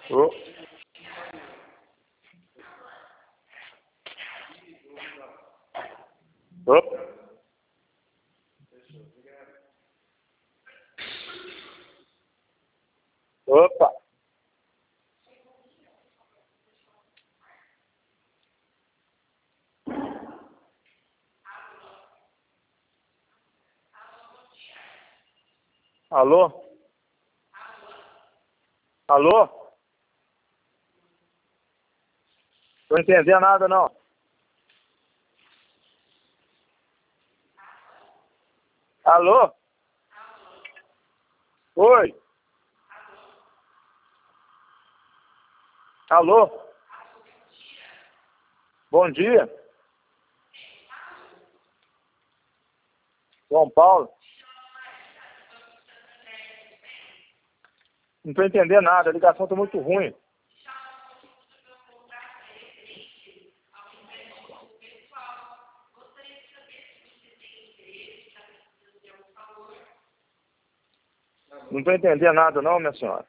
Oh. Oh. Opa. Alô? Alô? Tô entendendo nada não. Alô? Oi? Alô? Bom dia. São Paulo? Não tô entendendo nada, a ligação tá muito ruim. Não tô entendendo nada não, minha senhora.